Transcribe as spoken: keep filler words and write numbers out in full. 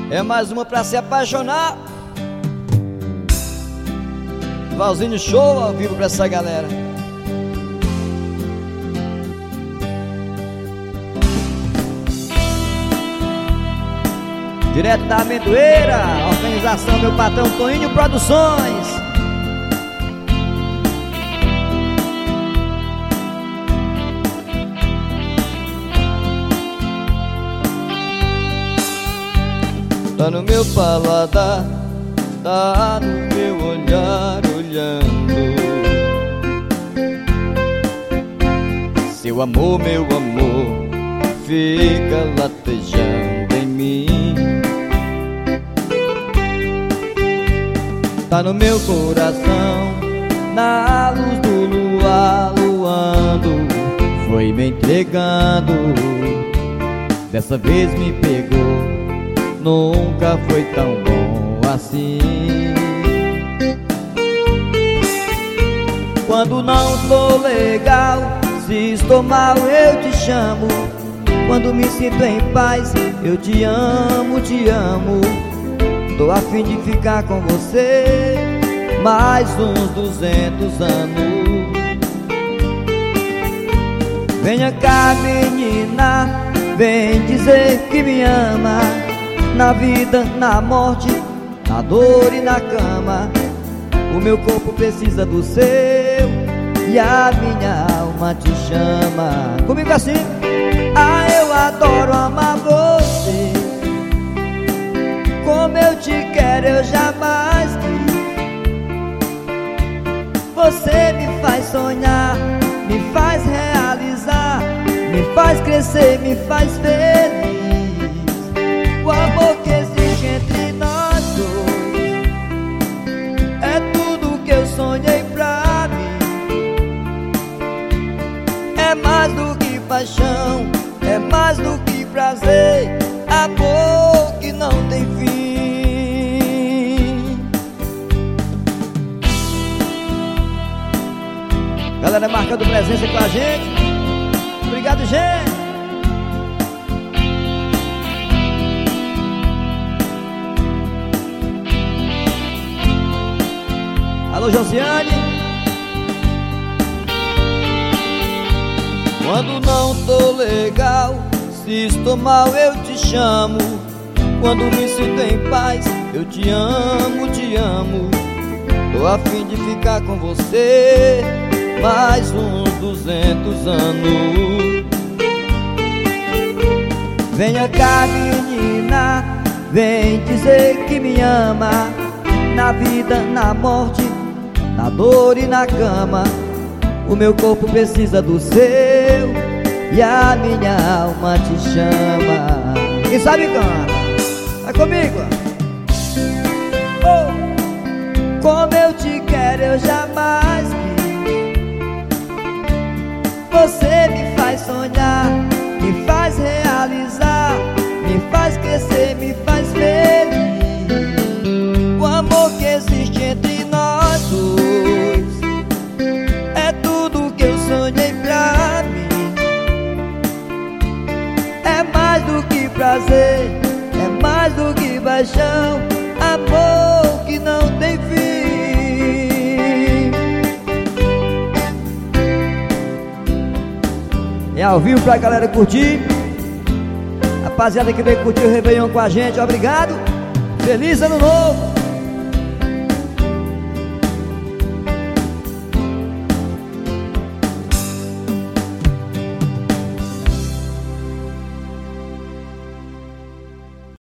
É mais uma pra se apaixonar. Valzinho show ao vivo pra essa galera. Direto da Amendoeira, organização meu patrão Toninho Produções. Tá no meu paladar, tá no meu olhar olhando. Seu amor, meu amor, fica latejando em mim. Tá no meu coração, na luz do luar luando, foi me entregando. Dessa vez me pegou, nunca foi tão bom assim. Quando não tô legal, se estou mal eu te chamo. Quando me sinto em paz, eu te amo, te amo. Tô a fim de ficar com você mais uns duzentos anos. Venha cá, menina, vem dizer que me ama. Na vida, na morte, na dor e na cama, o meu corpo precisa do seu e a minha alma te chama. Comigo assim. Ah, eu adoro amar você, como eu te quero eu jamais quis. Você me faz sonhar, me faz realizar, me faz crescer, me faz feliz. O amor que existe entre nós dois é tudo que eu sonhei pra mim. É mais do que paixão, é mais do que prazer, amor que não tem fim. Galera marcando presença com a gente. Obrigado, gente. Alô, Josiane. Quando não tô legal, se estou mal eu te chamo. Quando me sinto em paz, eu te amo, te amo. Tô a fim de ficar com você mais uns duzentos anos. Venha cá, menina, vem dizer que me ama. Na vida, na morte, na dor e na cama, o meu corpo precisa do seu e a minha alma te chama. Quem sabe canta, vai comigo. Oh, como eu te quero eu jamais quis. Você me faz sonhar, me faz realizar, me faz crescer, me faz feliz. O amor que existe entre nós dois é tudo que eu sonhei pra mim. É mais do que prazer, é mais do que paixão, amor que não tem fim. É ao vivo pra galera curtir. Rapaziada que veio curtir o Réveillon com a gente, obrigado. Feliz Ano Novo.